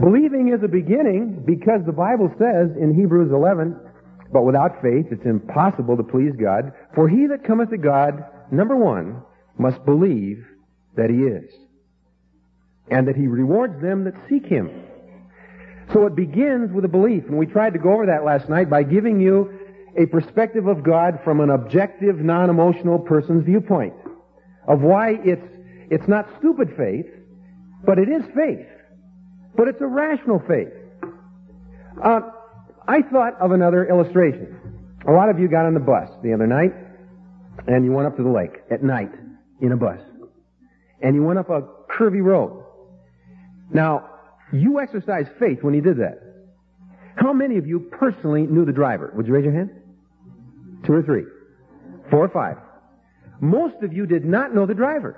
Believing is a beginning because the Bible says in Hebrews 11, but without faith it's impossible to please God. For he that cometh to God, number one, must believe that he is, and that he rewards them that seek him. So it begins with a belief, and we tried to go over that last night by giving you a perspective of God from an objective, non-emotional person's viewpoint of why it's not stupid faith, but it is faith. But it's a rational faith. I thought of another illustration. A lot of you got on the bus the other night, and you went up to the lake at night in a bus. And you went up a curvy road. Now, you exercised faith when you did that. How many of you personally knew the driver? Would you raise your hand? 2 or 3, 4 or 5. Most of you did not know the driver.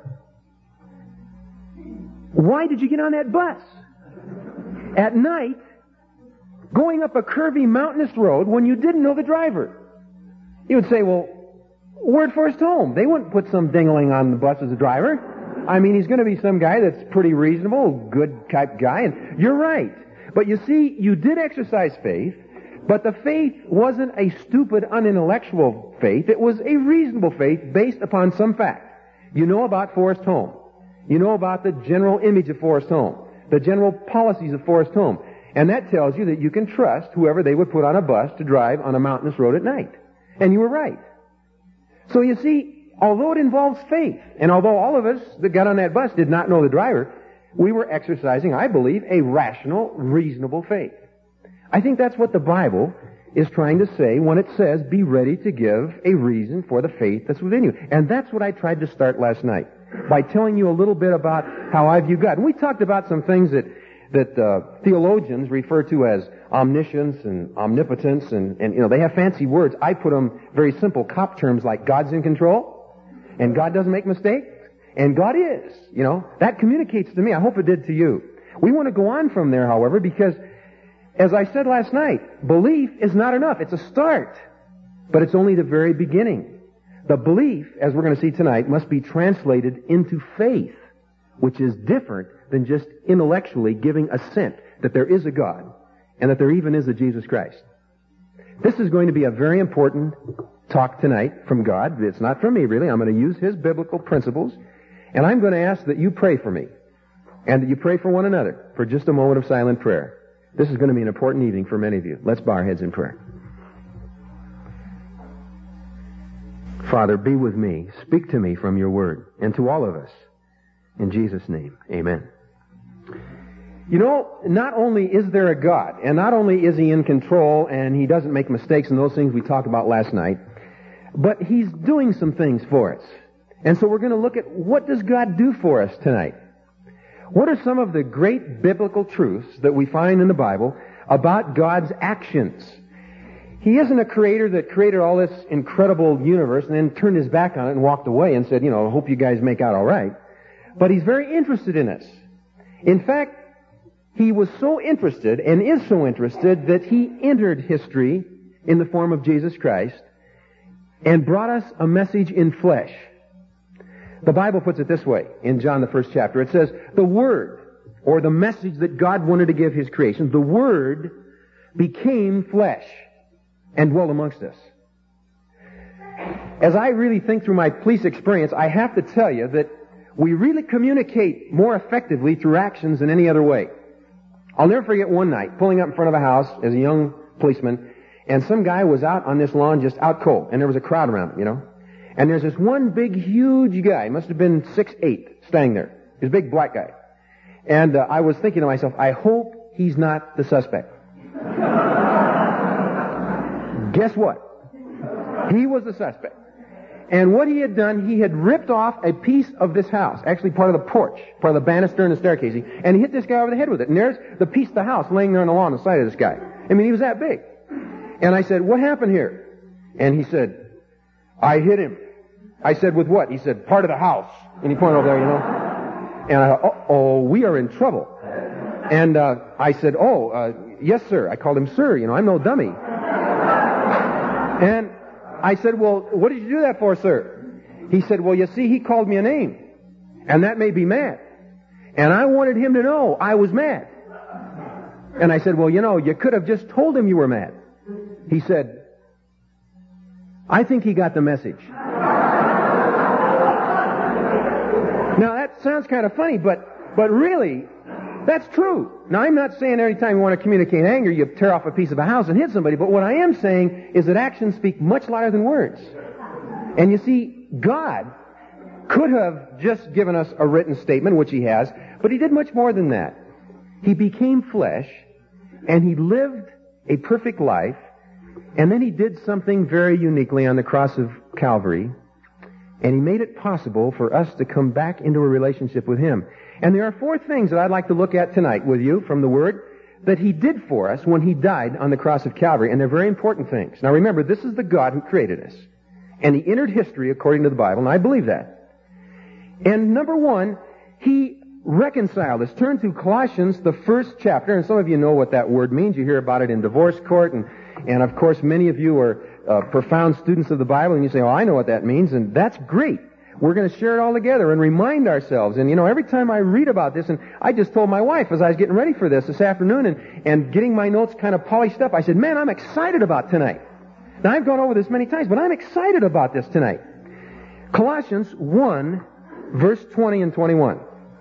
Why did you get on that bus? At night, going up a curvy mountainous road when you didn't know the driver. You would say, well, where'd Forrest home? They wouldn't put some dingling on the bus as a driver. I mean, he's going to be some guy that's pretty reasonable, good type guy, and you're right. But you see, you did exercise faith, but the faith wasn't a stupid, unintellectual faith. It was a reasonable faith based upon some fact. You know about Forrest Home. You know about the general image of Forrest Home, the general policies of Forrest Home. And that tells you that you can trust whoever they would put on a bus to drive on a mountainous road at night. And you were right. So you see, although it involves faith, and although all of us that got on that bus did not know the driver, we were exercising, I believe, a rational, reasonable faith. I think that's what the Bible is trying to say when it says, be ready to give a reason for the faith that's within you. And that's what I tried to start last night, by telling you a little bit about how I view God. And we talked about some things that theologians refer to as omniscience and omnipotence, and you know, they have fancy words. I put them very simple cop terms like God's in control, and God doesn't make mistakes, and God is. You know, that communicates to me. I hope it did to you. We want to go on from there, however, because, as I said last night, belief is not enough. It's a start, but it's only the very beginning. The belief, as we're going to see tonight, must be translated into faith, which is different than just intellectually giving assent that there is a God and that there even is a Jesus Christ. This is going to be a very important talk tonight from God. It's not from me, really. I'm going to use His biblical principles, and I'm going to ask that you pray for me and that you pray for one another for just a moment of silent prayer. This is going to be an important evening for many of you. Let's bow our heads in prayer. Father, be with me. Speak to me from your word, and to all of us. In Jesus' name, amen. You know, not only is there a God, and not only is He in control, and He doesn't make mistakes and those things we talked about last night, but He's doing some things for us. And so we're going to look at what does God do for us tonight. What are some of the great biblical truths that we find in the Bible about God's actions? He isn't a creator that created all this incredible universe and then turned His back on it and walked away and said, you know, I hope you guys make out all right. But He's very interested in us. In fact, He was so interested and is so interested that He entered history in the form of Jesus Christ and brought us a message in flesh. The Bible puts it this way in John, the 1st chapter. It says, the Word, or the message that God wanted to give His creation, the Word became flesh and dwelt amongst us. As I really think through my police experience, I have to tell you that we really communicate more effectively through actions than any other way. I'll never forget one night pulling up in front of a house as a young policeman, and some guy was out on this lawn just out cold, and there was a crowd around him, you know. And there's this one big, huge guy, must have been 6'8", standing there. This big black guy. And I was thinking to myself, I hope he's not the suspect. Guess what? He was the suspect. And what he had done, he had ripped off a piece of this house, actually part of the porch, part of the banister and the staircase, and he hit this guy over the head with it. And there's the piece of the house laying there on the lawn on the side of this guy. I mean, he was that big. And I said, what happened here? And he said, I hit him. I said, with what? He said, part of the house. And he pointed over there, you know. And I thought, oh, we are in trouble. And I said, yes, sir. I called him sir, you know, I'm no dummy. And I said, well, what did you do that for, sir? He said, well, you see, he called me a name, and that made me mad. And I wanted him to know I was mad. And I said, well, you could have just told him you were mad. He said, I think he got the message. Now, that sounds kind of funny, but really, that's true. Now, I'm not saying every time you want to communicate anger, you tear off a piece of a house and hit somebody, but what I am saying is that actions speak much louder than words. And you see, God could have just given us a written statement, which he has, but he did much more than that. He became flesh, and he lived a perfect life, and then he did something very uniquely on the cross of Calvary, and he made it possible for us to come back into a relationship with him. And there are 4 things that I'd like to look at tonight with you from the Word that he did for us when he died on the cross of Calvary, and they're very important things. Now remember, this is the God who created us, and he entered history according to the Bible, and I believe that. And number 1, he reconciled us. Turn to Colossians, the 1st chapter, and some of you know what that word means. You hear about it in divorce court, and of course many of you are profound students of the Bible, and you say, oh, I know what that means, and that's great. We're going to share it all together and remind ourselves. And every time I read about this, and I just told my wife as I was getting ready for this afternoon and getting my notes kind of polished up, I said, man, I'm excited about tonight. Now, I've gone over this many times, but I'm excited about this tonight. Colossians 1, verse 20 and 21.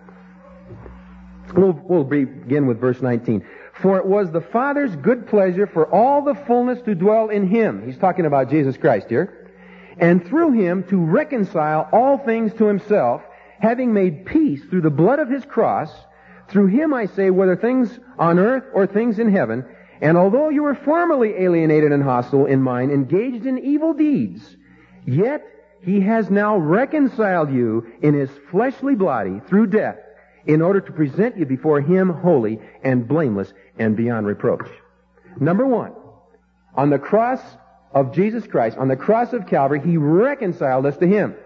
We'll begin with verse 19. For it was the Father's good pleasure for all the fullness to dwell in him. He's talking about Jesus Christ here. And through him to reconcile all things to himself, having made peace through the blood of his cross. Through him, I say, whether things on earth or things in heaven. And although you were formerly alienated and hostile in mind, engaged in evil deeds, yet he has now reconciled you in his fleshly body through death, in order to present you before him holy and blameless and beyond reproach. Number 1, on the cross of Jesus Christ, on the cross of Calvary, he reconciled us to him.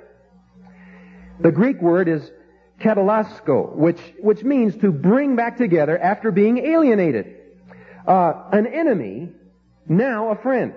The Greek word is katalasko, which means to bring back together after being alienated. An enemy, now a friend.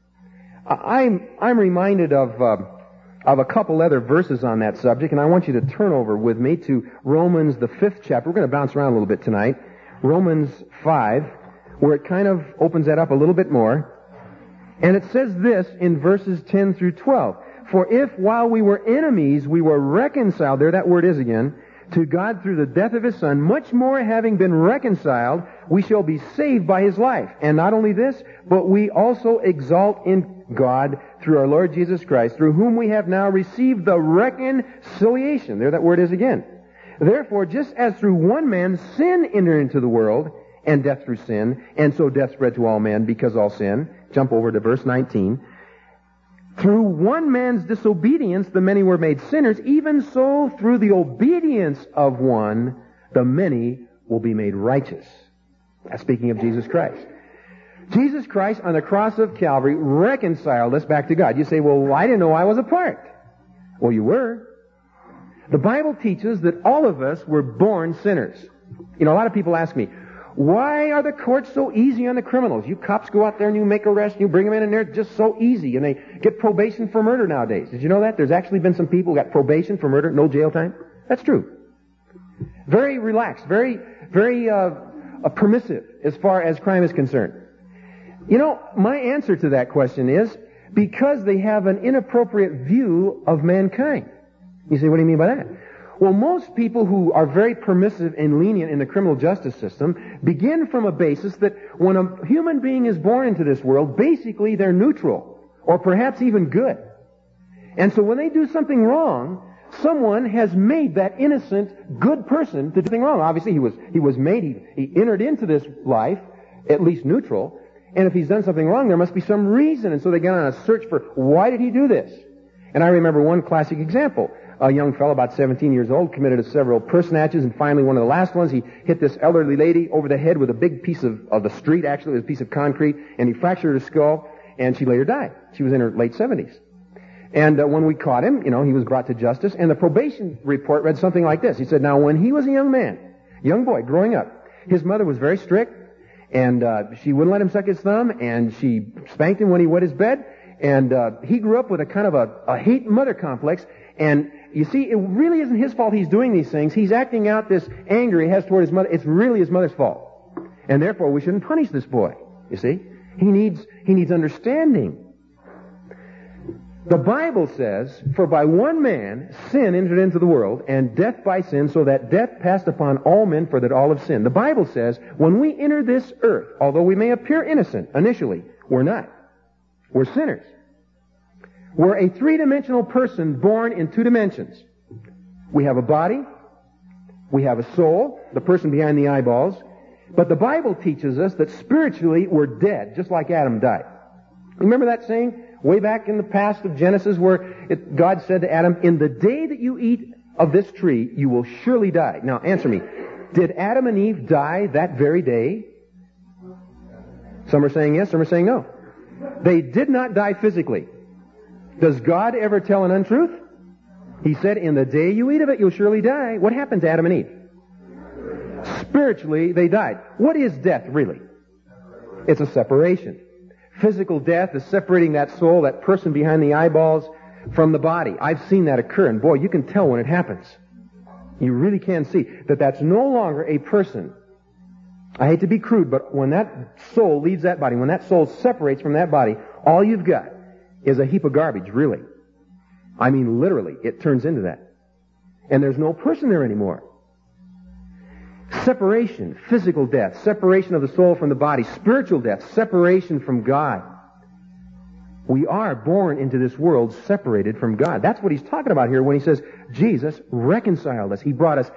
I'm reminded of a couple other verses on that subject, and I want you to turn over with me to Romans, the 5th chapter. We're going to bounce around a little bit tonight. Romans 5, where it kind of opens that up a little bit more. And it says this in verses 10 through 12. For if while we were enemies we were reconciled, there that word is again, to God through the death of his Son, much more having been reconciled, we shall be saved by his life. And not only this, but we also exalt in God through our Lord Jesus Christ, through whom we have now received the reconciliation. There that word is again. Therefore, just as through one man sin entered into the world, and death through sin, and so death spread to all men because all sin. Jump over to verse 19. Through one man's disobedience, the many were made sinners. Even so, through the obedience of one, the many will be made righteous. That's speaking of Jesus Christ. Jesus Christ on the cross of Calvary reconciled us back to God. You say, well, I didn't know I was a part. Well, you were. The Bible teaches that all of us were born sinners. A lot of people ask me, why are the courts so easy on the criminals? You cops go out there and you make arrests and you bring them in and they're just so easy, and they get probation for murder nowadays. Did you know that? There's actually been some people who got probation for murder, no jail time. That's true. Very relaxed, very permissive as far as crime is concerned. My answer to that question is because they have an inappropriate view of mankind. You say, what do you mean by that? Well, most people who are very permissive and lenient in the criminal justice system begin from a basis that when a human being is born into this world, basically they're neutral, or perhaps even good. And so when they do something wrong, someone has made that innocent, good person to do something wrong. Obviously, he was made, he entered into this life, at least neutral, and if he's done something wrong, there must be some reason. And so they get on a search for, why did he do this? And I remember one classic example. A young fellow, about 17 years old, committed several purse snatches, and finally one of the last ones, he hit this elderly lady over the head with a big piece of the street, actually, with a piece of concrete, and he fractured her skull, and she later died. She was in her late 70s. And when we caught him, he was brought to justice, and the probation report read something like this. He said, now, when he was a young boy, growing up, his mother was very strict, and she wouldn't let him suck his thumb, and she spanked him when he wet his bed, and he grew up with a kind of a hate mother complex, and you see, it really isn't his fault he's doing these things. He's acting out this anger he has toward his mother. It's really his mother's fault. And therefore we shouldn't punish this boy. You see? He needs understanding. The Bible says, for by one man sin entered into the world, and death by sin, so that death passed upon all men, for that all have sinned. The Bible says, when we enter this earth, although we may appear innocent initially, we're not. We're sinners. We're a three-dimensional person born in two dimensions. We have a body, we have a soul, the person behind the eyeballs, but the Bible teaches us that spiritually we're dead, just like Adam died. Remember that saying way back in the past of Genesis where God said to Adam, in the day that you eat of this tree, you will surely die. Now, answer me. Did Adam and Eve die that very day? Some are saying yes, some are saying no. They did not die physically. Does God ever tell an untruth? He said, in the day you eat of it, you'll surely die. What happened to Adam and Eve? Spiritually, they died. What is death, really? It's a separation. Physical death is separating that soul, that person behind the eyeballs, from the body. I've seen that occur, and boy, you can tell when it happens. You really can see that that's no longer a person. I hate to be crude, but when that soul leaves that body, when that soul separates from that body, all you've got is a heap of garbage, really. I mean, literally, it turns into that. And there's no person there anymore. Separation, physical death, separation of the soul from the body, spiritual death, separation from God. We are born into this world separated from God. That's what he's talking about here when he says, Jesus reconciled us. He brought us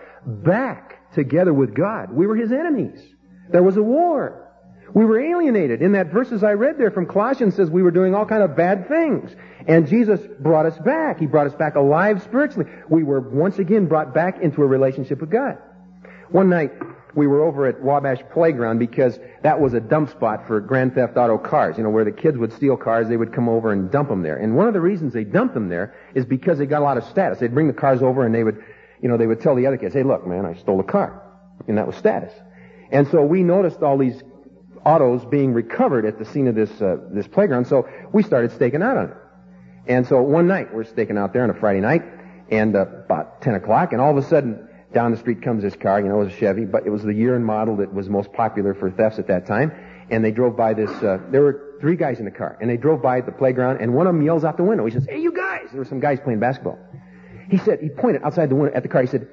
back together with God. We were his enemies. There was a war. We were alienated. In that verses I read there from Colossians says we were doing all kind of bad things. And Jesus brought us back. He brought us back alive spiritually. We were once again brought back into a relationship with God. One night, we were over at Wabash Playground because that was a dump spot for Grand Theft Auto cars. You know, where the kids would steal cars, they would come over and dump them there. And one of the reasons they dumped them there is because they got a lot of status. They'd bring the cars over and they would tell the other kids, hey, look, man, I stole a car. And that was status. And so we noticed all these autos being recovered at the scene of this playground, so we started staking out on it. And so one night, we're staking out there on a Friday night, and about 10 o'clock, and all of a sudden, down the street comes this car, it was a Chevy, but it was the year and model that was most popular for thefts at that time. And they drove by this, there were three guys in the car, and they drove by the playground, and one of them yells out the window. He says, hey, you guys! There were some guys playing basketball. He pointed outside the window at the car, he said,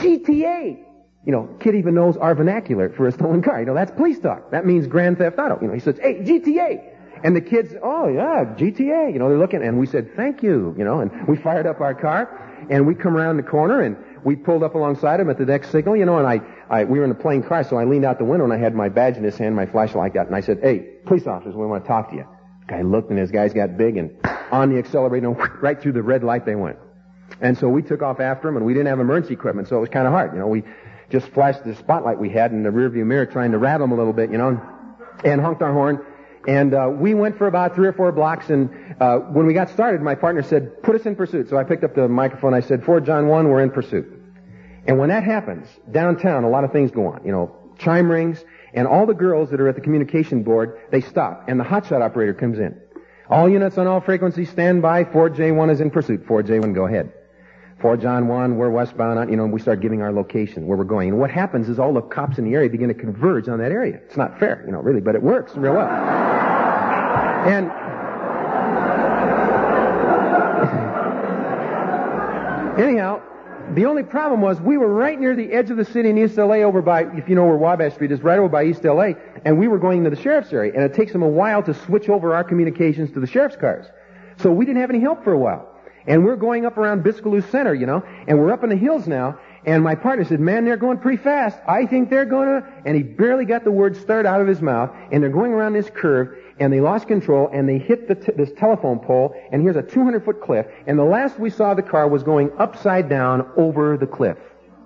GTA! Kid even knows our vernacular for a stolen car. That's police talk. That means Grand Theft Auto. He says, hey, GTA! And the kids, oh yeah, GTA! They're looking, and we said, thank you, and we fired up our car, and we come around the corner, and we pulled up alongside him at the next signal, and we were in a plain car, so I leaned out the window and I had my badge in his hand, my flashlight out, and I said, hey, police officers, we want to talk to you. The guy looked and his guys got big and on the accelerator, right through the red light they went. And so we took off after him, and we didn't have emergency equipment, so it was kind of hard. We just flashed the spotlight we had in the rearview mirror trying to rattle him a little bit, and honked our horn. And we went for about 3 or 4 blocks, and when we got started, my partner said, put us in pursuit. So I picked up the microphone, I said, 4 John 1, we're in pursuit. And when that happens, downtown, a lot of things go on. Chime rings, and all the girls that are at the communication board, they stop, and the hotshot operator comes in. All units on all frequencies stand by, 4J1 is in pursuit. 4J1, go ahead. 4 John 1, we're westbound, and we start giving our location, where we're going. And what happens is all the cops in the area begin to converge on that area. It's not fair, really, but it works real well. And anyhow, the only problem was we were right near the edge of the city in East L.A. over by, if you know where Wabash Street is, right over by East L.A., and we were going to the sheriff's area, and it takes them a while to switch over our communications to the sheriff's cars. So we didn't have any help for a while. And we're going up around Biscaloo Center, and we're up in the hills now, and my partner said, man, they're going pretty fast. I think they're going to, and he barely got the word start out of his mouth, and they're going around this curve, and they lost control, and they hit this telephone pole, and here's a 200-foot cliff, and the last we saw the car was going upside down over the cliff.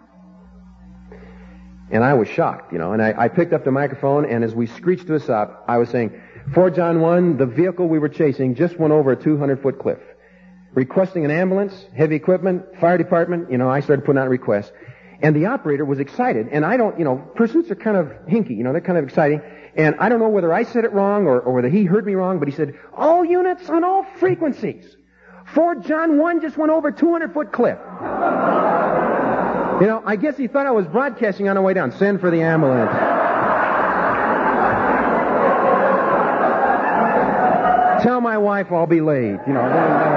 And I was shocked, and I picked up the microphone, and as we screeched to a stop, I was saying, 4 John 1, the vehicle we were chasing just went over a 200-foot cliff. Requesting an ambulance, heavy equipment, fire department, I started putting out requests. And the operator was excited, and I don't, pursuits are kind of hinky, they're kind of exciting. And I don't know whether I said it wrong or whether he heard me wrong, but he said, all units on all frequencies. 4 John 1 just went over a 200-foot cliff. I guess he thought I was broadcasting on the way down. Send for the ambulance. Tell my wife I'll be late. You know.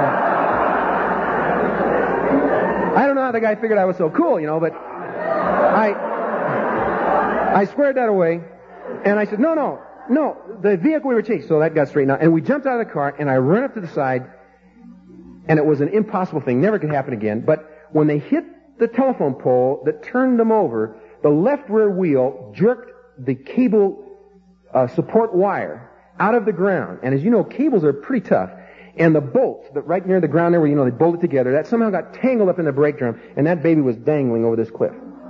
I don't know how the guy figured I was so cool, you know, but I squared that away, and I said, no, the vehicle we were chasing. So that got straightened out, and we jumped out of the car, and I ran up to the side, and it was an impossible thing, never could happen again. But when they hit the telephone pole that turned them over, the left rear wheel jerked the cable support wire out of the ground. And as you know, cables are pretty tough. And the bolts that right near the ground there where, you know, they bolted together, that somehow got tangled up in the brake drum, and that baby was dangling over this cliff.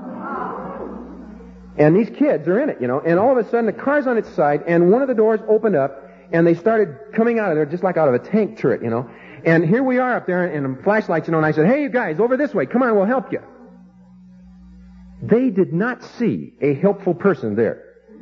And these kids are in it, you know, and all of a sudden the car's on its side, and one of the doors opened up, and they started coming out of there just like out of a tank turret, you know. And here we are up there, and flashlights, you know, and I said, hey, you guys, over this way, come on, we'll help you. They did not see a helpful person there.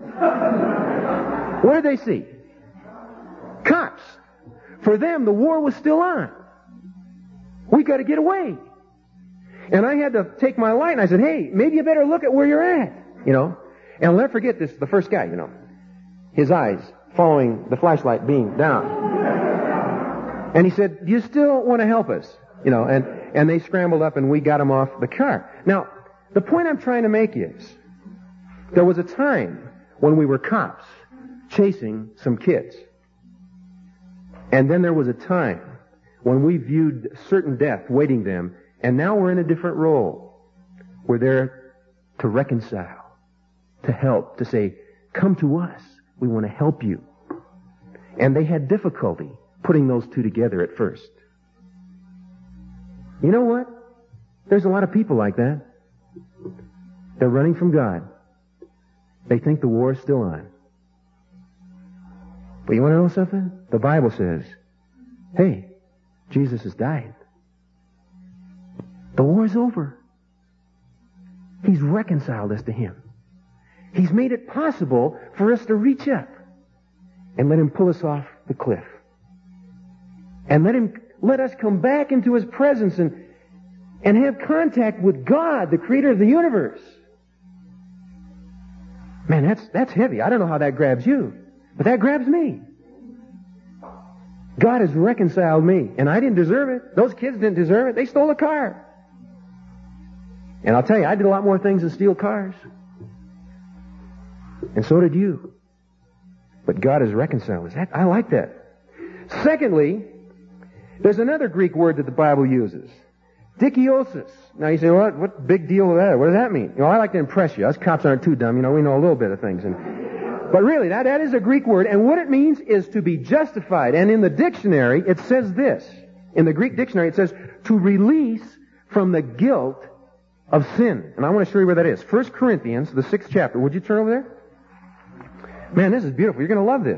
What did they see? Cops. For them, the war was still on. We got to get away. And I had to take my light, and I said, hey, maybe you better look at where you're at, you know. And I'll never forget this, the first guy, you know. His eyes following the flashlight beam down. And he said, do you still want to help us? You know, and they scrambled up, and we got him off the car. Now, the point I'm trying to make is, there was a time when we were cops chasing some kids. And then there was a time when we viewed certain death waiting them, and now we're in a different role. We're there to reconcile, to help, to say, come to us. We want to help you. And they had difficulty putting those two together at first. You know what? There's a lot of people like that. They're running from God. They think the war is still on. But you want to know something? The Bible says, hey, Jesus has died. The war's over. He's reconciled us to Him. He's made it possible for us to reach up and let Him pull us off the cliff. And let us come back into His presence and have contact with God, the Creator of the universe. Man, that's heavy. I don't know how that grabs you. But that grabs me. God has reconciled me, and I didn't deserve it. Those kids didn't deserve it. They stole a car. And I'll tell you, I did a lot more things than steal cars. And so did you. But God has reconciled us. I like that. Secondly, there's another Greek word that the Bible uses. Dikiosis. Now you say, what big deal is that? What does that mean? You know, I like to impress you. Us cops aren't too dumb. You know, we know a little bit of things. But really, that is a Greek word, and what it means is to be justified. And in the dictionary, it says this. In the Greek dictionary, it says, to release from the guilt of sin. And I want to show you where that is. 1 Corinthians, the 6th chapter. Would you turn over there? Man, this is beautiful. You're going to love this.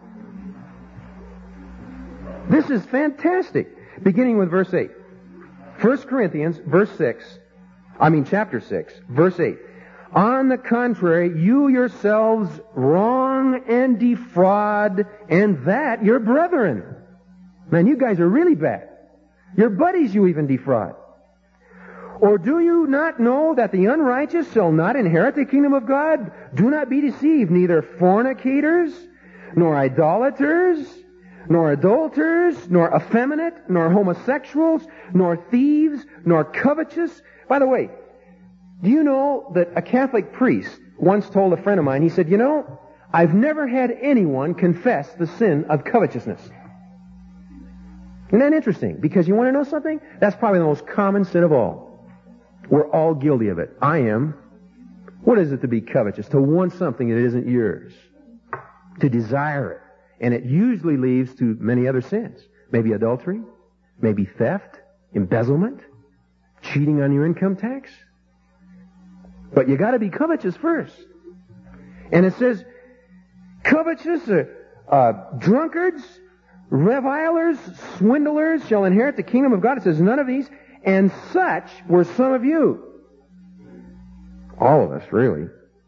This is fantastic. Beginning with verse 8. 1 Corinthians, chapter 6, verse 8. On the contrary, you yourselves wrong and defraud, and that your brethren. Man, you guys are really bad. Your buddies you even defraud. Or do you not know that the unrighteous shall not inherit the kingdom of God? Do not be deceived, neither fornicators, nor idolaters, nor adulterers, nor effeminate, nor homosexuals, nor thieves, nor covetous. By the way, do you know that a Catholic priest once told a friend of mine, he said, you know, I've never had anyone confess the sin of covetousness. Isn't that interesting? Because you want to know something? That's probably the most common sin of all. We're all guilty of it. I am. What is it to be covetous? To want something that isn't yours. To desire it. And it usually leads to many other sins. Maybe adultery, maybe theft, embezzlement, cheating on your income tax. But you got to be covetous first. And it says, covetous, drunkards, revilers, swindlers shall inherit the kingdom of God. It says, none of these. And such were some of you. All of us, really.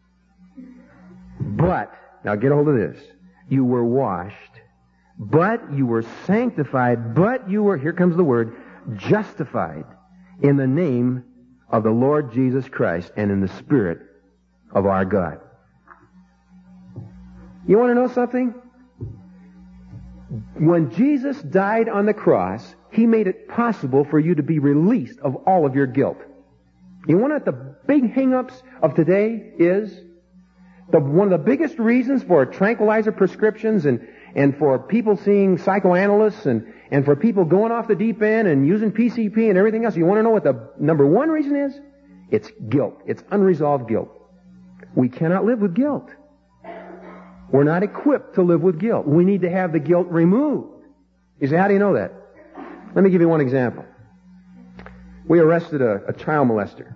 But, now get a hold of this. You were washed, but you were sanctified, but you were, here comes the word, justified in the name of the Lord Jesus Christ and in the Spirit of our God. You want to know something? When Jesus died on the cross, He made it possible for you to be released of all of your guilt. You want to know what the big hang-ups of today is? One of the biggest reasons for tranquilizer prescriptions and for people seeing psychoanalysts and for people going off the deep end and using PCP and everything else, you want to know what the number one reason is? It's guilt. It's unresolved guilt. We cannot live with guilt. We're not equipped to live with guilt. We need to have the guilt removed. You say, how do you know that? Let me give you one example. We arrested a child molester.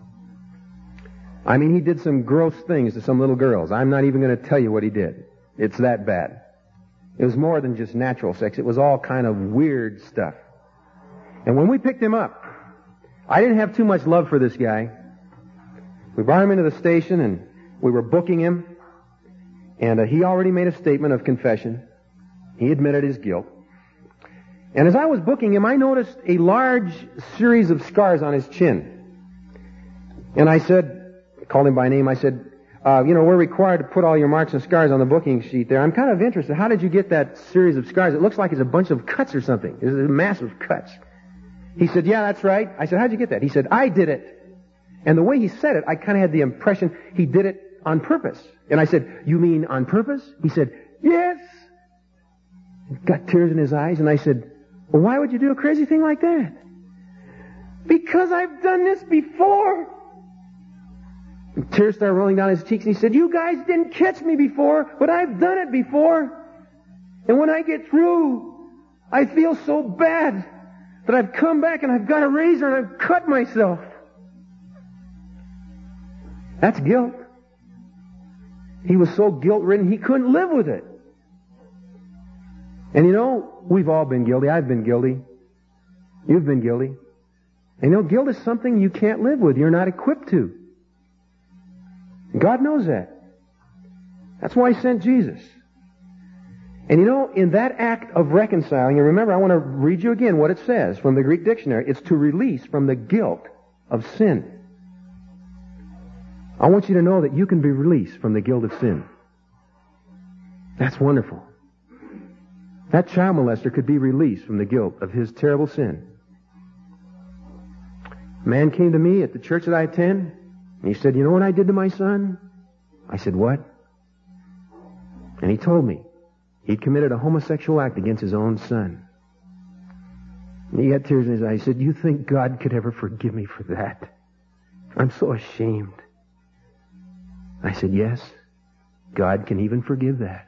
I mean, he did some gross things to some little girls. I'm not even going to tell you what he did. It's that bad. It was more than just natural sex. It was all kind of weird stuff. And when we picked him up, I didn't have too much love for this guy. We brought him into the station and we were booking him. And he already made a statement of confession. He admitted his guilt. And as I was booking him, I noticed a large series of scars on his chin. And I called him by name, I said, we're required to put all your marks and scars on the booking sheet there. I'm kind of interested. How did you get that series of scars? It looks like it's a bunch of cuts or something. It's massive cuts. He said, yeah, that's right. I said, how'd you get that? He said, I did it. And the way he said it, I kind of had the impression he did it on purpose. And I said, you mean on purpose? He said, yes. Got tears in his eyes, and I said, well, why would you do a crazy thing like that? Because I've done this before. And tears started rolling down his cheeks, and he said, you guys didn't catch me before, but I've done it before. And when I get through, I feel so bad that I've come back and I've got a razor and I've cut myself. That's guilt. He was so guilt-ridden he couldn't live with it. And we've all been guilty. I've been guilty. You've been guilty. And guilt is something you can't live with. You're not equipped to. God knows that. That's why He sent Jesus. And in that act of reconciling, and remember, I want to read you again what it says from the Greek dictionary. It's to release from the guilt of sin. I want you to know that you can be released from the guilt of sin. That's wonderful. That child molester could be released from the guilt of his terrible sin. A man came to me at the church that I attend, and he said, you know what I did to my son? I said, what? And he told me he'd committed a homosexual act against his own son. And he had tears in his eyes. He said, you think God could ever forgive me for that? I'm so ashamed. I said, yes, God can even forgive that.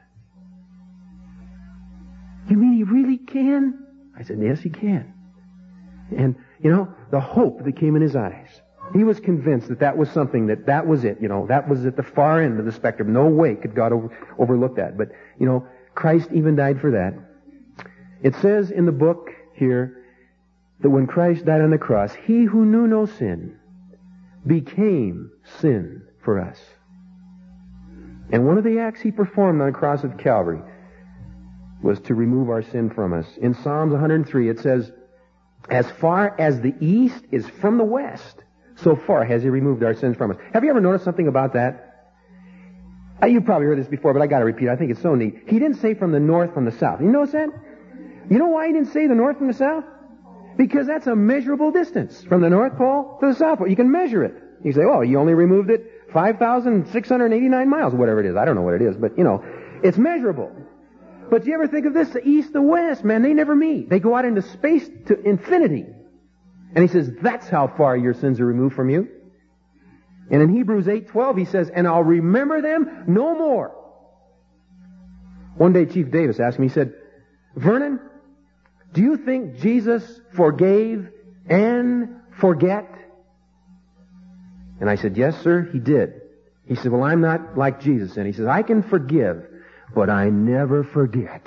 You mean He really can? I said, yes, He can. And, the hope that came in his eyes. He was convinced that was something, that was it. That was at the far end of the spectrum. No way could God overlook that. But, Christ even died for that. It says in the book here that when Christ died on the cross, He who knew no sin became sin for us. And one of the acts He performed on the cross of Calvary was to remove our sin from us. In Psalms 103, it says, as far as the east is from the west, so far has He removed our sins from us. Have you ever noticed something about that? You've probably heard this before, but I got to repeat it. I think it's so neat. He didn't say from the north, from the south. You notice that? You know why He didn't say the north from the south? Because that's a measurable distance from the North Pole to the South Pole. You can measure it. You say, oh, you only removed it 5,689 miles, whatever it is. I don't know what it is, but, it's measurable. But you ever think of this? The east, the west, man, they never meet. They go out into space to infinity. And He says, that's how far your sins are removed from you. And in Hebrews 8:12, He says, and I'll remember them no more. One day, Chief Davis asked me, he said, Vernon, do you think Jesus forgave and forget? And I said, yes, sir, He did. He said, well, I'm not like Jesus. And He says, I can forgive, but I never forget.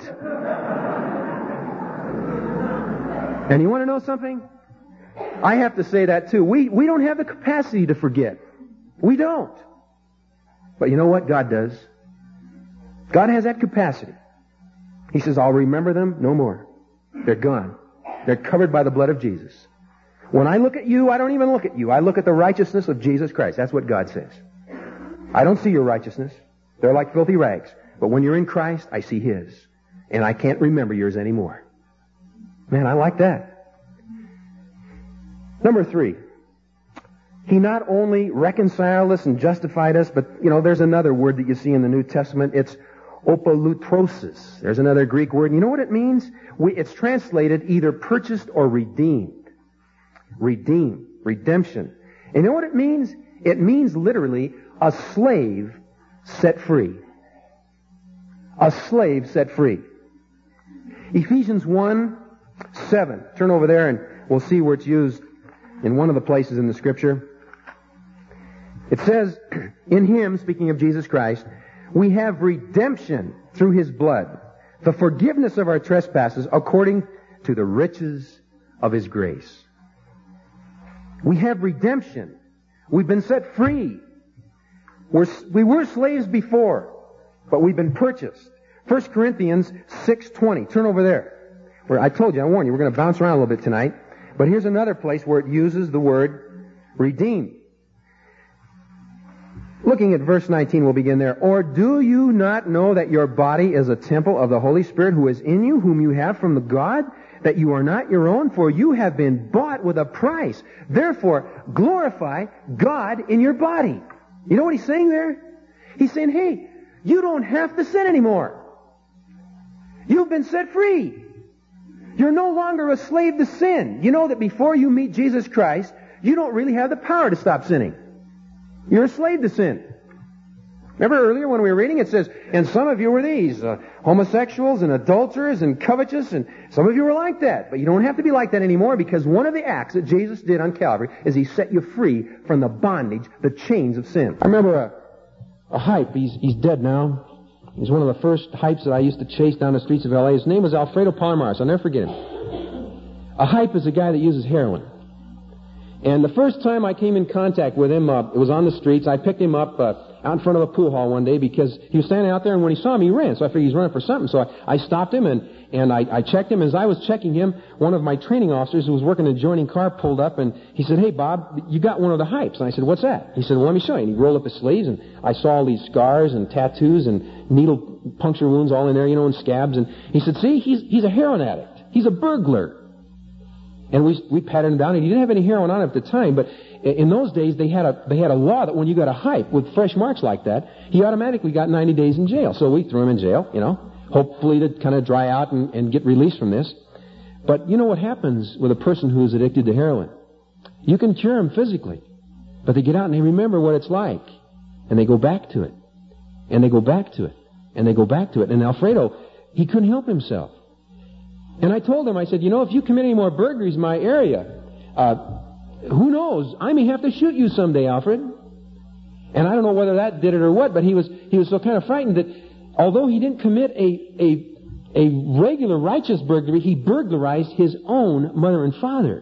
And you want to know something? I have to say that too. We don't have the capacity to forget. We don't. But you know what? God does. God has that capacity. He says, I'll remember them no more. They're gone. They're covered by the blood of Jesus. When I look at you, I don't even look at you. I look at the righteousness of Jesus Christ. That's what God says. I don't see your righteousness. They're like filthy rags. But when you're in Christ, I see His. and I can't remember yours anymore. Man, I like that. Number 3. He not only reconciled us and justified us, but, there's another word that you see in the New Testament. It's opolutrosis. There's another Greek word. You know what it means? It's translated either purchased or redeemed. Redeemed. Redemption. And you know what it means? It means literally a slave set free. A slave set free. Ephesians 1:7. Turn over there and we'll see where it's used in one of the places in the Scripture. It says, in Him, speaking of Jesus Christ, we have redemption through His blood, the forgiveness of our trespasses according to the riches of His grace. We have redemption. We've been set free. We were slaves before, but we've been purchased. 1 Corinthians 6:20. Turn over there. Where I told you, I warned you, we're going to bounce around a little bit tonight. But here's another place where it uses the word redeemed. Looking at verse 19, we'll begin there. Or do you not know that your body is a temple of the Holy Spirit who is in you, whom you have from the God, that you are not your own, for you have been bought with a price. Therefore, glorify God in your body. You know what he's saying there? He's saying, hey, you don't have to sin anymore. You've been set free. You're no longer a slave to sin. You know that before you meet Jesus Christ, you don't really have the power to stop sinning. You're a slave to sin. Remember earlier when we were reading, it says, and some of you were these, homosexuals and adulterers and covetous, and some of you were like that. But you don't have to be like that anymore, because one of the acts that Jesus did on Calvary is He set you free from the bondage, the chains of sin. I remember a hype. He's dead now. He's one of the first hypes that I used to chase down the streets of L.A. His name was Alfredo Palomares. I'll never forget him. A hype is a guy that uses heroin. And the first time I came in contact with him, it was on the streets. I picked him up out in front of a pool hall one day because he was standing out there, and when he saw me, he ran. So I figured he's running for something. So I stopped him, and I checked him. As I was checking him, one of my training officers who was working an adjoining car pulled up, and he said, hey, Bob, you got one of the hypes. And I said, what's that? He said, well, let me show you. And he rolled up his sleeves, and I saw all these scars and tattoos and needle puncture wounds all in there, and scabs. And he said, see, he's a heroin addict. He's a burglar. And we patted him down, and he didn't have any heroin on him at the time, but in those days they had a law that when you got a hype with fresh marks like that, he automatically got 90 days in jail. So we threw him in jail, hopefully to kind of dry out and get released from this. But you know what happens with a person who is addicted to heroin? You can cure them physically, but they get out and they remember what it's like, and they go back to it, and they go back to it, and they go back to it. And Alfredo, he couldn't help himself. And I told him, I said, if you commit any more burglaries in my area, who knows? I may have to shoot you someday, Alfred. And I don't know whether that did it or what, but he was so kind of frightened that although he didn't commit a regular righteous burglary, he burglarized his own mother and father.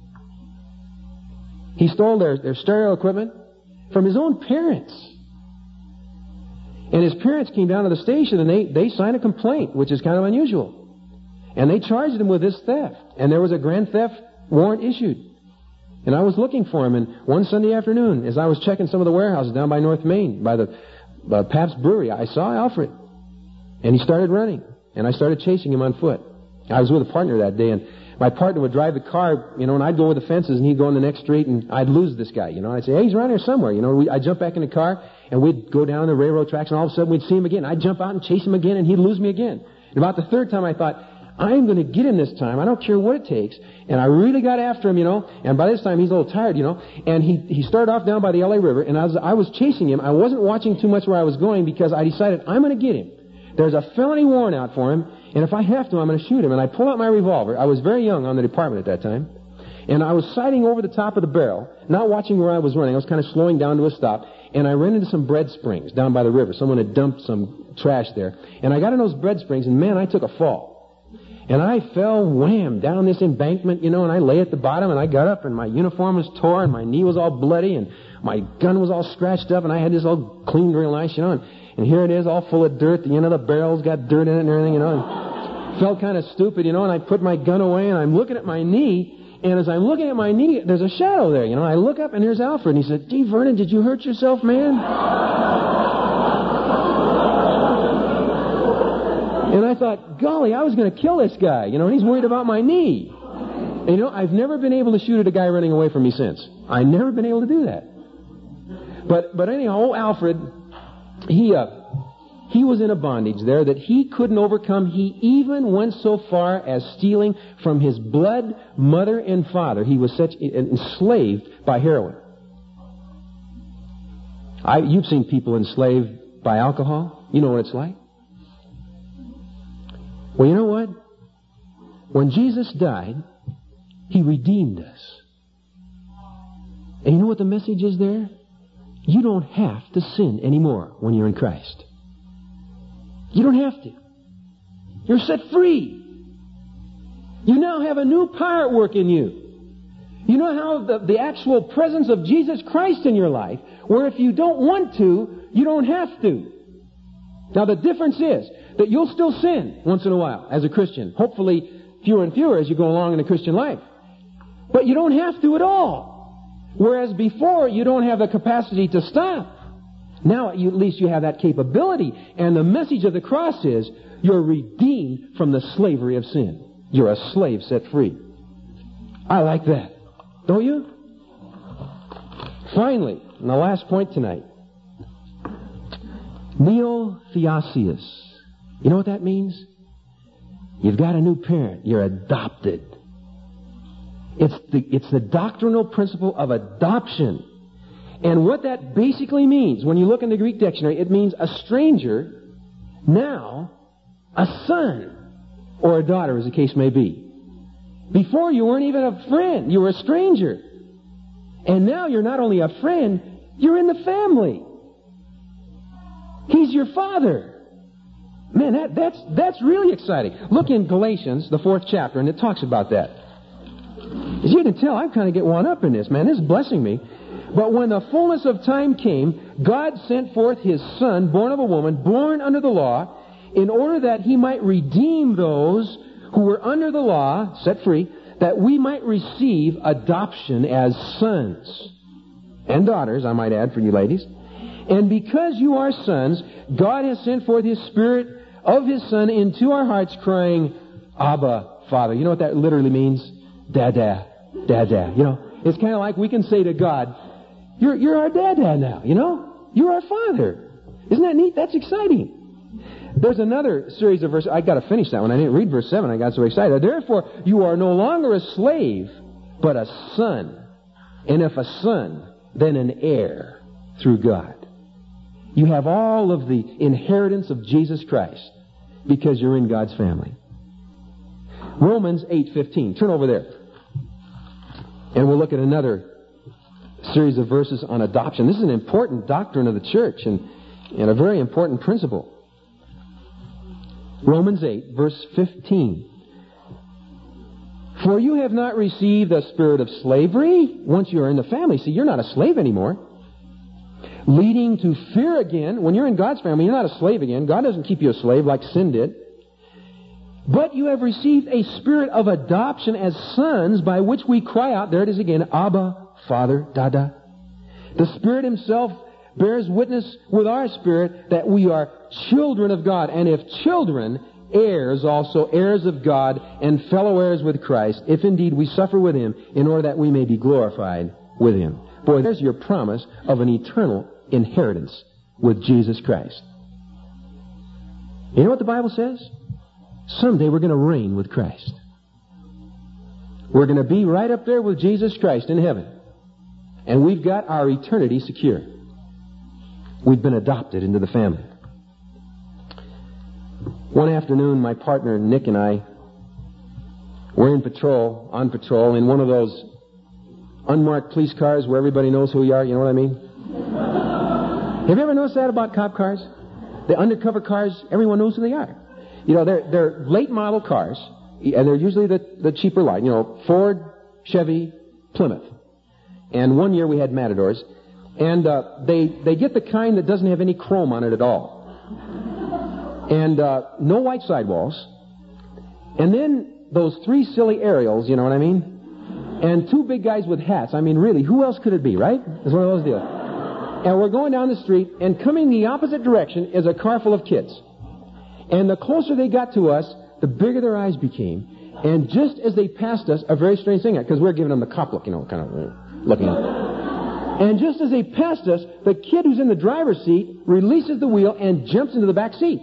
He stole their stereo equipment from his own parents. And his parents came down to the station and they signed a complaint, which is kind of unusual. And they charged him with this theft. And there was a grand theft warrant issued. And I was looking for him. And one Sunday afternoon, as I was checking some of the warehouses down by North Main, by the Pabst Brewery, I saw Alfred. And he started running. And I started chasing him on foot. I was with a partner that day. And my partner would drive the car, and I'd go over the fences, and he'd go on the next street, and I'd lose this guy, I'd say, hey, he's around here somewhere, I'd jump back in the car, and we'd go down the railroad tracks, and all of a sudden we'd see him again. I'd jump out and chase him again, and he'd lose me again. And about the third time I thought, I'm going to get him this time. I don't care what it takes. And I really got after him, and by this time he's a little tired, and he started off down by the LA River, and I was chasing him. I wasn't watching too much where I was going because I decided I'm going to get him. There's a felony warrant out for him, and if I have to, I'm going to shoot him. And I pull out my revolver. I was very young on the department at that time, and I was sighting over the top of the barrel, not watching where I was running. I was kind of slowing down to a stop, and I ran into some bread springs down by the river. Someone had dumped some trash there, and I got in those bread springs, and man, I took a fall. And I fell wham down this embankment, and I lay at the bottom, and I got up, and my uniform was torn, and my knee was all bloody, and my gun was all scratched up, and I had this all cleaned real nice, and here it is, all full of dirt. The end of the barrel's got dirt in it and everything, and felt kind of stupid, and I put my gun away, and I'm looking at my knee, and as I'm looking at my knee, there's a shadow there, I look up, and here's Alfred, and he said, gee, Vernon, did you hurt yourself, man? And I thought, golly, I was going to kill this guy, and he's worried about my knee. And I've never been able to shoot at a guy running away from me since. I've never been able to do that. But anyhow, old Alfred, he was in a bondage there that he couldn't overcome. He even went so far as stealing from his blood mother and father. He was enslaved by heroin. You've seen people enslaved by alcohol. You know what it's like. Well, you know what? When Jesus died, He redeemed us. And you know what the message is there? You don't have to sin anymore when you're in Christ. You don't have to. You're set free. You now have a new power at work in you. You know how the actual presence of Jesus Christ in your life, where if you don't want to, you don't have to. Now the difference is that you'll still sin once in a while as a Christian. Hopefully fewer and fewer as you go along in the Christian life. But you don't have to at all. Whereas before, you don't have the capacity to stop. Now, at least you have that capability. And the message of the cross is, you're redeemed from the slavery of sin. You're a slave set free. I like that. Don't you? Finally, and the last point tonight. Neotheosius. You know what that means? You've got a new parent. You're adopted. It's the doctrinal principle of adoption. And what that basically means, when you look in the Greek dictionary, it means a stranger, now a son or a daughter, as the case may be. Before, you weren't even a friend. You were a stranger. And now you're not only a friend, you're in the family. He's your father. Man, that's really exciting. Look in Galatians, the 4th chapter, and it talks about that. As you can tell, I kind of get one up in this, man. This is blessing me. But when the fullness of time came, God sent forth His Son, born of a woman, born under the law, in order that He might redeem those who were under the law, set free, that we might receive adoption as sons and daughters, I might add for you ladies. And because you are sons, God has sent forth His Spirit of His Son into our hearts, crying, Abba, Father. You know what that literally means? Dada, Dada. It's kind of like we can say to God, You're our Dada now, You're our Father. Isn't that neat? That's exciting. There's another series of verses. I got to finish that one. I didn't read verse 7. I got so excited. Therefore, you are no longer a slave, but a son. And if a son, then an heir through God. You have all of the inheritance of Jesus Christ because you're in God's family. Romans 8:15. Turn over there. And we'll look at another series of verses on adoption. This is an important doctrine of the church and a very important principle. Romans 8, verse 15. For you have not received a spirit of slavery once you are in the family. See, you're not a slave anymore. Leading to fear again. When you're in God's family, you're not a slave again. God doesn't keep you a slave like sin did. But you have received a spirit of adoption as sons, by which we cry out, there it is again, Abba, Father, Dada. The Spirit Himself bears witness with our spirit that we are children of God. And if children, heirs also, heirs of God, and fellow heirs with Christ, if indeed we suffer with Him, in order that we may be glorified with Him. Boy, there's your promise of an eternal inheritance with Jesus Christ. You know what the Bible says? Someday we're going to reign with Christ. We're going to be right up there with Jesus Christ in heaven. And we've got our eternity secure. We've been adopted into the family. One afternoon, my partner Nick and I were on patrol in one of those unmarked police cars where everybody knows who you are. You know what I mean? Have you ever noticed that about cop cars? The undercover cars, everyone knows who they are. They're late model cars, and they're usually the cheaper line. Ford, Chevy, Plymouth. And one year we had Matadors, and they get the kind that doesn't have any chrome on it at all. And no white sidewalls. And then those 3 silly aerials, you know what I mean? And 2 big guys with hats. I mean, really, who else could it be, right? It's one of those deals. And we're going down the street, and coming the opposite direction is a car full of kids. And the closer they got to us, the bigger their eyes became. And just as they passed us, a very strange thing, because we're giving them the cop look, kind of looking. And just as they passed us, the kid who's in the driver's seat releases the wheel and jumps into the back seat.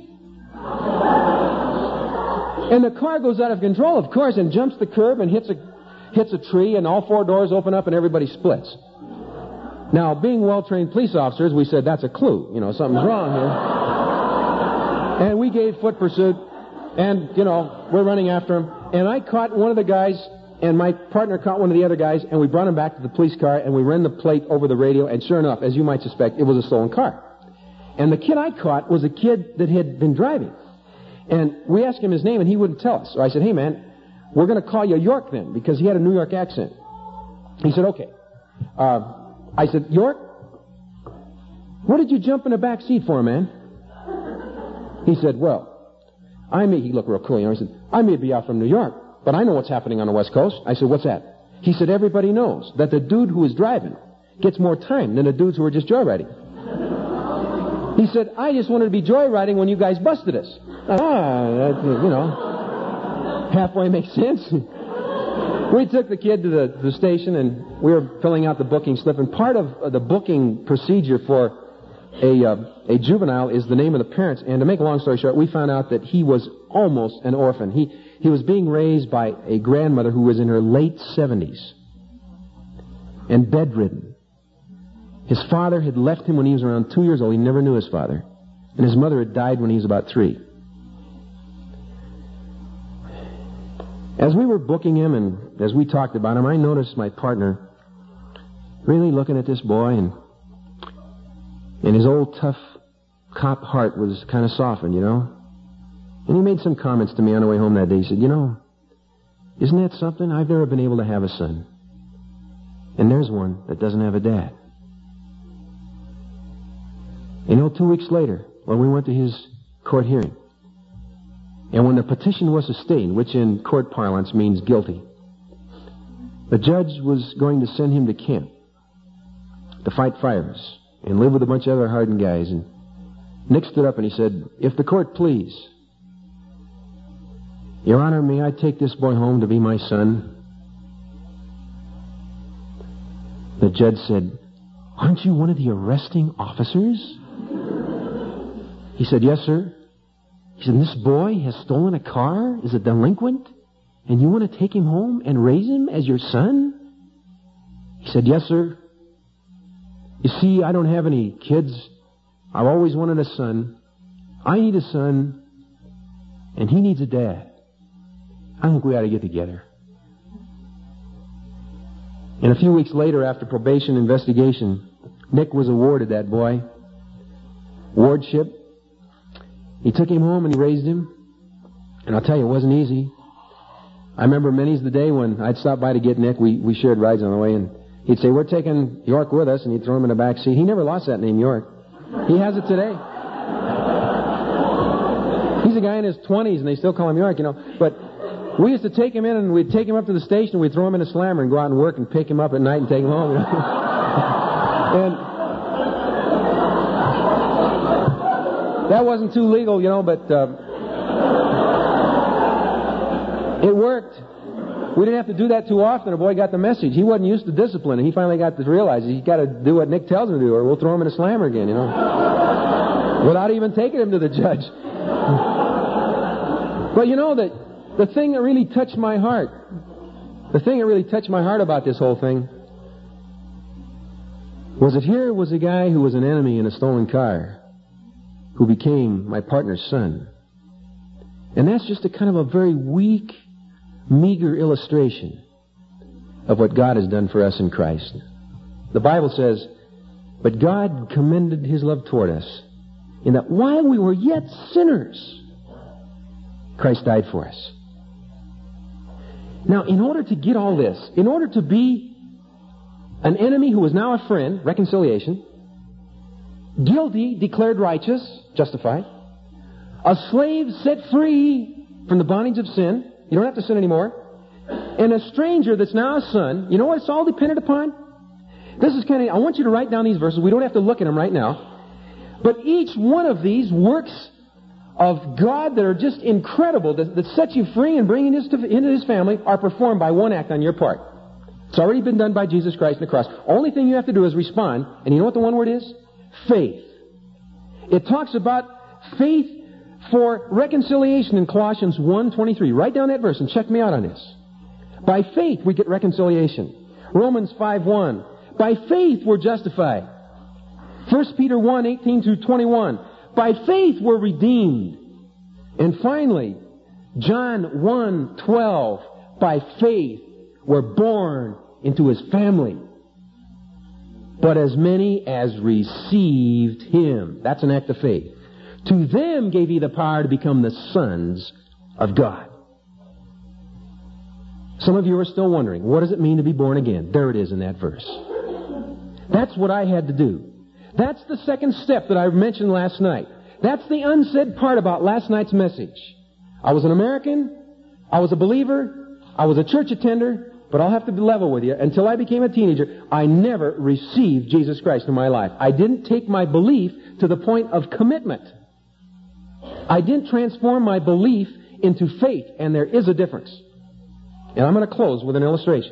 And the car goes out of control, of course, and jumps the curb and hits a tree, and all 4 doors open up and everybody splits. Now, being well-trained police officers, we said, that's a clue. Something's wrong here. And we gave foot pursuit, and, we're running after him. And I caught one of the guys, and my partner caught one of the other guys, and we brought him back to the police car, and we ran the plate over the radio, and sure enough, as you might suspect, it was a stolen car. And the kid I caught was a kid that had been driving. And we asked him his name, and he wouldn't tell us. So I said, hey, man, we're going to call you York then, because he had a New York accent. He said, okay. I said, York, what did you jump in the back seat for, man? He said, well, he looked real cool. He said, I may be out from New York, but I know what's happening on the West Coast. I said, what's that? He said, everybody knows that the dude who is driving gets more time than the dudes who are just joyriding. He said, I just wanted to be joyriding when you guys busted us. Halfway makes sense. We took the kid to the station, and we were filling out the booking slip. And part of the booking procedure for a juvenile is the name of the parents. And to make a long story short, we found out that he was almost an orphan. He was being raised by a grandmother who was in her late 70s and bedridden. His father had left him when he was around 2 years old. He never knew his father. And his mother had died when he was about 3. As we were booking him and as we talked about him, I noticed my partner really looking at this boy, and his old tough cop heart was kind of softened, And he made some comments to me on the way home that day. He said, isn't that something? I've never been able to have a son. And there's one that doesn't have a dad. 2 weeks later, when we went to his court hearing, and when the petition was sustained, which in court parlance means guilty, the judge was going to send him to camp to fight fires and live with a bunch of other hardened guys. And Nick stood up and he said, if the court please, Your Honor, may I take this boy home to be my son? The judge said, aren't you one of the arresting officers? He said, yes, sir. He said, this boy has stolen a car, is a delinquent, and you want to take him home and raise him as your son? He said, yes, sir. You see, I don't have any kids. I've always wanted a son. I need a son, and he needs a dad. I think we ought to get together. And a few weeks later, after probation investigation, Nick was awarded that boy wardship. He took him home and he raised him. And I'll tell you, it wasn't easy. I remember many's the day when I'd stop by to get Nick. We shared rides on the way, and he'd say, we're taking York with us, and he'd throw him in the back seat. He never lost that name, York. He has it today. He's a guy in his 20s, and they still call him York, But we used to take him in, and we'd take him up to the station, and we'd throw him in a slammer and go out and work and pick him up at night and take him home. And that wasn't too legal, but it worked. We didn't have to do that too often. The boy got the message. He wasn't used to discipline, and he finally got to realize he's got to do what Nick tells him to do, or we'll throw him in a slammer again, without even taking him to the judge. But the thing that really touched my heart, about this whole thing was that here was a guy who was an enemy in a stolen car who became my partner's son. And that's just a kind of a very weak, meager illustration of what God has done for us in Christ. The Bible says, but God commended His love toward us in that while we were yet sinners, Christ died for us. Now, in order to get all this, in order to be an enemy who is now a friend, reconciliation, guilty, declared righteous, justified, a slave set free from the bondage of sin, you don't have to sin anymore, and a stranger that's now a son, you know what it's all dependent upon? This is I want you to write down these verses. We don't have to look at them right now. But each one of these works of God that are just incredible, that set you free and bring you into His family, are performed by one act on your part. It's already been done by Jesus Christ on the cross. Only thing you have to do is respond. And you know what the one word is? Faith. It talks about faith for reconciliation in Colossians 1:23. Write down that verse and check me out on this. By faith we get reconciliation. Romans 5:1. By faith we're justified. 1 Peter 1:18-21. By faith we're redeemed. And finally, John 1:12. By faith we're born into His family. But as many as received Him, that's an act of faith, to them gave He the power to become the sons of God. Some of you are still wondering, what does it mean to be born again? There it is in that verse. That's what I had to do. That's the second step that I mentioned last night. That's the unsaid part about last night's message. I was an American, I was a believer, I was a church attender, but I'll have to be level with you. Until I became a teenager, I never received Jesus Christ in my life. I didn't take my belief to the point of commitment. I didn't transform my belief into faith, and there is a difference. And I'm going to close with an illustration.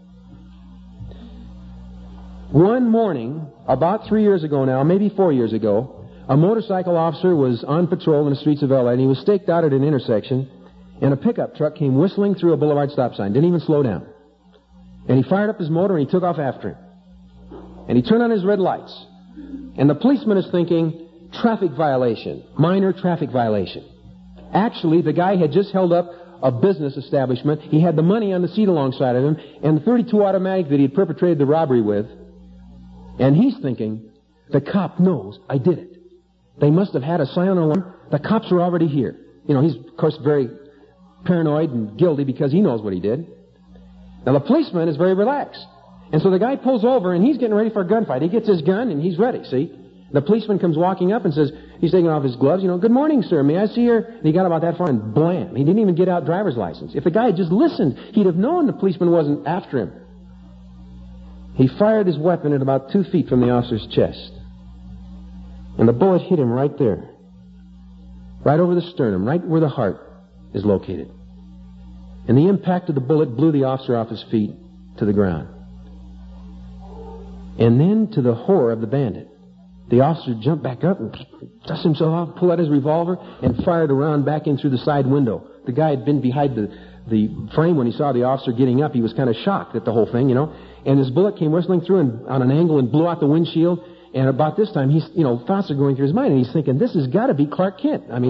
One morning, about 3 years ago now, maybe 4 years ago, a motorcycle officer was on patrol in the streets of L.A., and he was staked out at an intersection, and a pickup truck came whistling through a boulevard stop sign, didn't even slow down. And he fired up his motor and he took off after him. And he turned on his red lights. And the policeman is thinking, traffic violation, minor traffic violation. Actually, the guy had just held up a business establishment. He had the money on the seat alongside of him and the .32 automatic that he had perpetrated the robbery with. And he's thinking, the cop knows I did it. They must have had a silent alarm. The cops are already here. You know, he's, of course, very paranoid and guilty because he knows what he did. Now, the policeman is very relaxed. And so the guy pulls over, and he's getting ready for a gunfight. He gets his gun, and he's ready, see? The policeman comes walking up and says, he's taking off his gloves, good morning, sir, may I see your... And he got about that far, and blam, he didn't even get out driver's license. If the guy had just listened, he'd have known the policeman wasn't after him. He fired his weapon at about 2 feet from the officer's chest. And the bullet hit him right there. Right over the sternum, right where the heart is located. And the impact of the bullet blew the officer off his feet to the ground. And then, to the horror of the bandit, the officer jumped back up and dusted himself off, pulled out his revolver, and fired a round back in through the side window. The guy had been behind the frame when he saw the officer getting up. He was kind of shocked at the whole thing, And this bullet came whistling through and on an angle and blew out the windshield. And about this time, thoughts are going through his mind, and he's thinking, this has got to be Clark Kent. I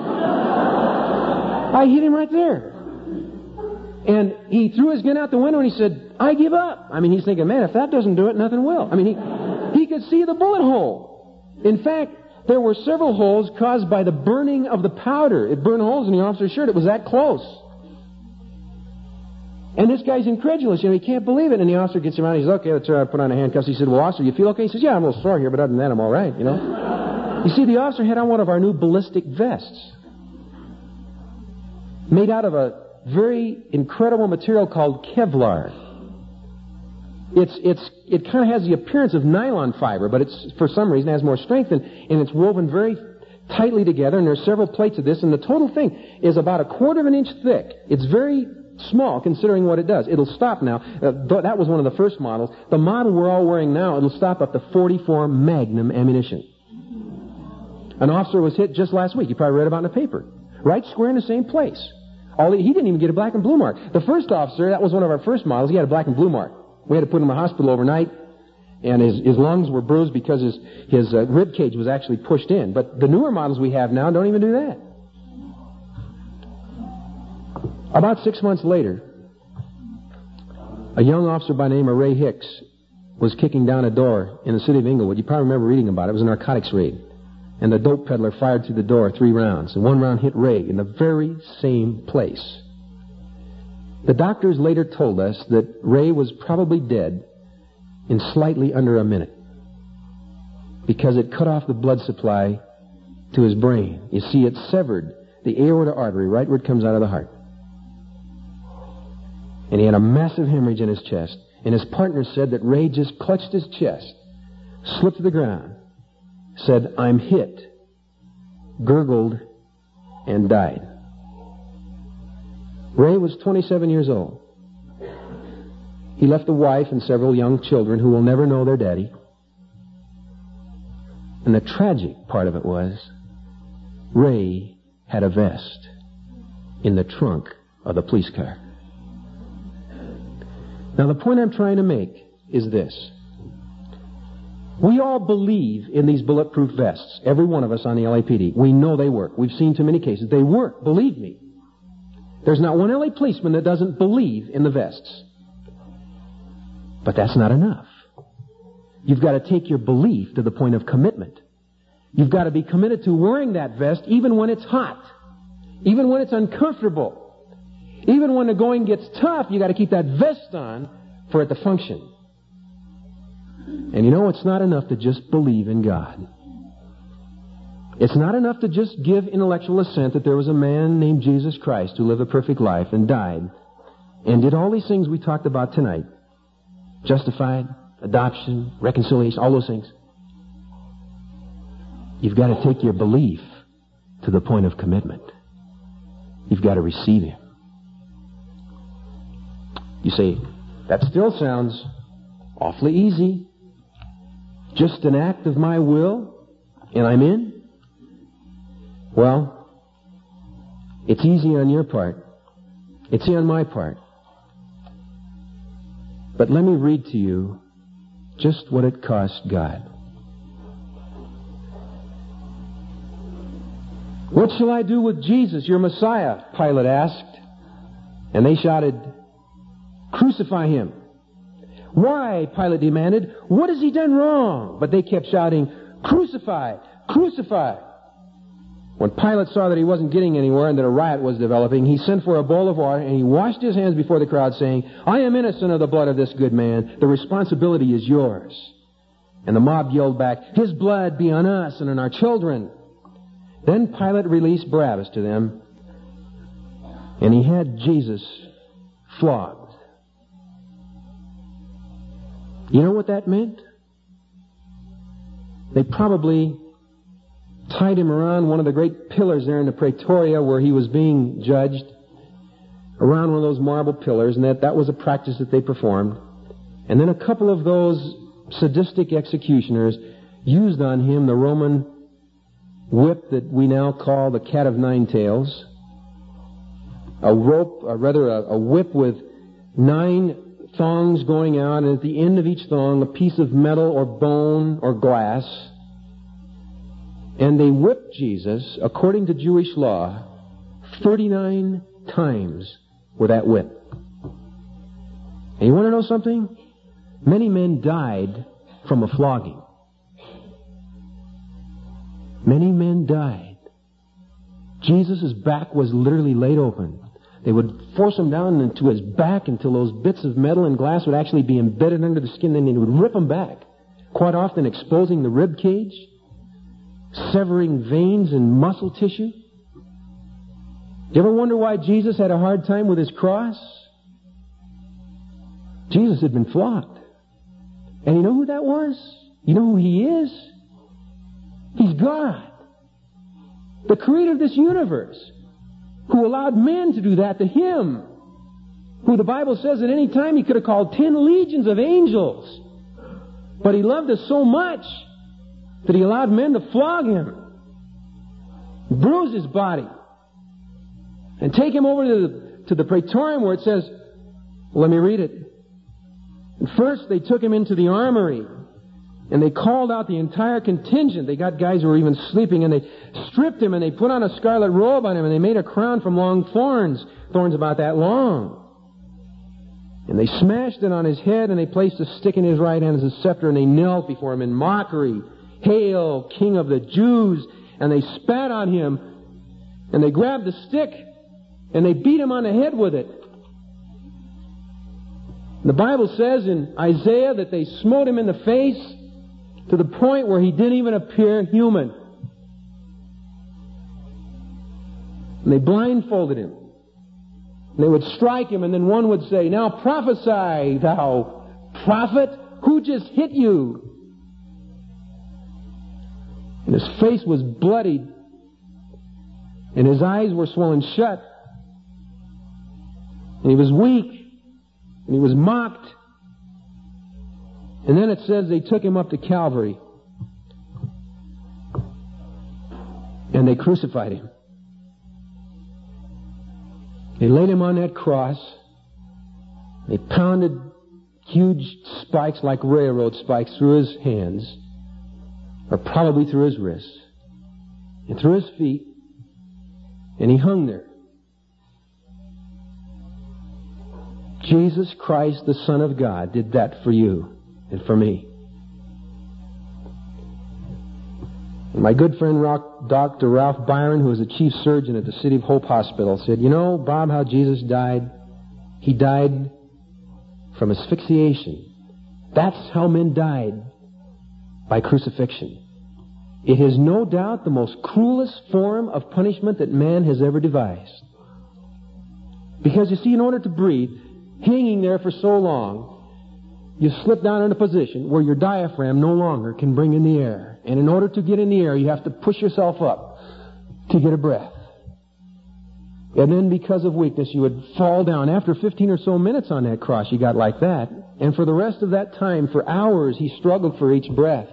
hit him right there. And he threw his gun out the window and he said, I give up. He's thinking, man, if that doesn't do it, nothing will. He could see the bullet hole. In fact, there were several holes caused by the burning of the powder. It burned holes in the officer's shirt. It was that close. And this guy's incredulous. He can't believe it. And the officer gets him out. He says, okay, let's put on the handcuffs. He said, well, officer, you feel okay? He says, yeah, I'm a little sore here, but other than that, I'm all right, You see, the officer had on one of our new ballistic vests made out of a very incredible material called Kevlar. It kind of has the appearance of nylon fiber, but it's, for some reason, has more strength, and it's woven very tightly together, and there's several plates of this, and the total thing is about 1/4 of an inch thick. It's very small, considering what it does. It'll stop now. That was one of the first models. The model we're all wearing now, it'll stop up to 44 Magnum ammunition. An officer was hit just last week. You probably read about it in the paper. Right square in the same place. He didn't even get a black and blue mark. The first officer, that was one of our first models, he had a black and blue mark. We had to put him in the hospital overnight, and his lungs were bruised because his rib cage was actually pushed in. But the newer models we have now don't even do that. About 6 months later, a young officer by the name of Ray Hicks was kicking down a door in the city of Inglewood. You probably remember reading about it. It was a narcotics raid. And the dope peddler fired through the door 3 rounds. And 1 round hit Ray in the very same place. The doctors later told us that Ray was probably dead in slightly under a minute, because it cut off the blood supply to his brain. You see, it severed the aorta artery right where it comes out of the heart. And he had a massive hemorrhage in his chest. And his partner said that Ray just clutched his chest, slipped to the ground, said, I'm hit, gurgled, and died. Ray was 27 years old. He left a wife and several young children who will never know their daddy. And the tragic part of it was, Ray had a vest in the trunk of the police car. Now, the point I'm trying to make is this. We all believe in these bulletproof vests, every one of us on the LAPD. We know they work. We've seen too many cases. They work, believe me. There's not one LA policeman that doesn't believe in the vests. But that's not enough. You've got to take your belief to the point of commitment. You've got to be committed to wearing that vest even when it's hot, even when it's uncomfortable. Even when the going gets tough, you've got to keep that vest on for it to function. And you know, it's not enough to just believe in God. It's not enough to just give intellectual assent that there was a man named Jesus Christ who lived a perfect life and died and did all these things we talked about tonight. Justified, adoption, reconciliation, all those things. You've got to take your belief to the point of commitment. You've got to receive Him. You say, that still sounds awfully easy. Just an act of my will, and I'm in? Well, it's easy on your part. It's easy on my part. But let me read to you just what it cost God. What shall I do with Jesus, your Messiah? Pilate asked. And they shouted, crucify him. Why? Pilate demanded. What has he done wrong? But they kept shouting, crucify, crucify. When Pilate saw that he wasn't getting anywhere and that a riot was developing, he sent for a bowl of water and he washed his hands before the crowd, saying, I am innocent of the blood of this good man. The responsibility is yours. And the mob yelled back, his blood be on us and on our children. Then Pilate released Barabbas to them, and he had Jesus flogged. You know what that meant? They probably tied him around one of the great pillars there in the Praetoria where he was being judged, around one of those marble pillars, and that was a practice that they performed. And then a couple of those sadistic executioners used on him the Roman whip that we now call the cat of nine tails, a whip with 9 thongs going out, and at the end of each thong a piece of metal or bone or glass. And they whipped Jesus, according to Jewish law, 39 times with that whip. And you want to know something? Many men died from a flogging. Many men died. Jesus' back was literally laid open. They would force him down into his back until those bits of metal and glass would actually be embedded under the skin, and they would rip him back, quite often exposing the rib cage, severing veins and muscle tissue. You ever wonder why Jesus had a hard time with his cross? Jesus had been flogged. And you know who that was? You know who He is? He's God, the creator of this universe, who allowed men to do that to Him, who the Bible says at any time He could have called 10 legions of angels. But He loved us so much that He allowed men to flog Him, bruise His body, and take Him over to the Praetorium where it says, let me read it. And first they took Him into the armory, and they called out the entire contingent. They got guys who were even sleeping, and they stripped Him, and they put on a scarlet robe on Him, and they made a crown from long thorns about that long. And they smashed it on His head, and they placed a stick in His right hand as a scepter, and they knelt before Him in mockery. Hail, King of the Jews! And they spat on Him, and they grabbed the stick, and they beat Him on the head with it. The Bible says in Isaiah that they smote Him in the face to the point where He didn't even appear human. And they blindfolded Him. And they would strike Him, and then one would say, now prophesy, thou prophet, who just hit you? And His face was bloodied. And his eyes were swollen shut. And he was weak. And he was mocked. And then it says they took him up to Calvary. And they crucified him. They laid him on that cross. They pounded huge spikes like railroad spikes through his hands, or probably through his wrists, and through his feet, and he hung there. Jesus Christ, the Son of God, did that for you and for me. And my good friend Dr. Ralph Byron, who was the chief surgeon at the City of Hope Hospital, said, "You know, Bob, how Jesus died? He died from asphyxiation. That's how men died, by crucifixion. It is no doubt the most cruelest form of punishment that man has ever devised. Because you see, in order to breathe, hanging there for so long, you slip down in a position where your diaphragm no longer can bring in the air. And in order to get in the air, you have to push yourself up to get a breath. And then because of weakness, you would fall down. After 15 or so minutes on that cross, you got like that. And for the rest of that time, for hours, he struggled for each breath.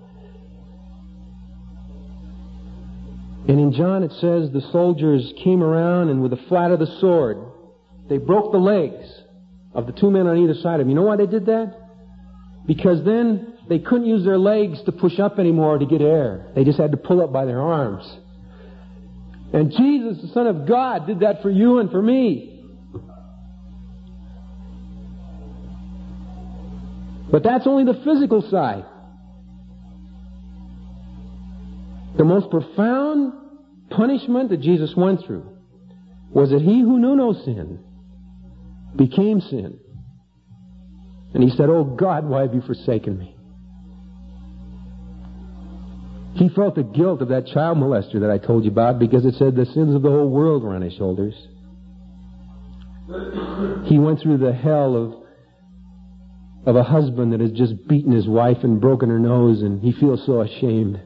And in John it says the soldiers came around and with the flat of the sword, they broke the legs of the two men on either side of him. You know why they did that? Because then they couldn't use their legs to push up anymore to get air. They just had to pull up by their arms. And Jesus, the Son of God, did that for you and for me. But that's only the physical side. The most profound punishment that Jesus went through was that he who knew no sin became sin. And he said, "Oh God, why have you forsaken me?" He felt the guilt of that child molester that I told you about, because it said the sins of the whole world were on his shoulders. He went through the hell of a husband that has just beaten his wife and broken her nose, and he feels so ashamed.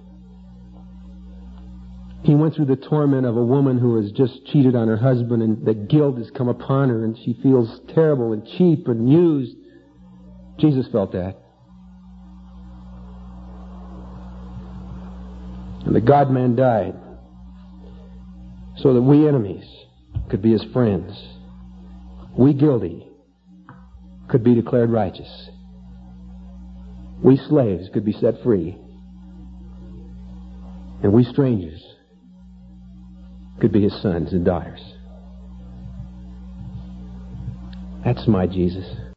He went through the torment of a woman who has just cheated on her husband, and the guilt has come upon her, and she feels terrible and cheap and used. Jesus felt that. And the God-man died so that we enemies could be his friends. We guilty could be declared righteous. We slaves could be set free. And we strangers could be his sons and daughters. That's my Jesus.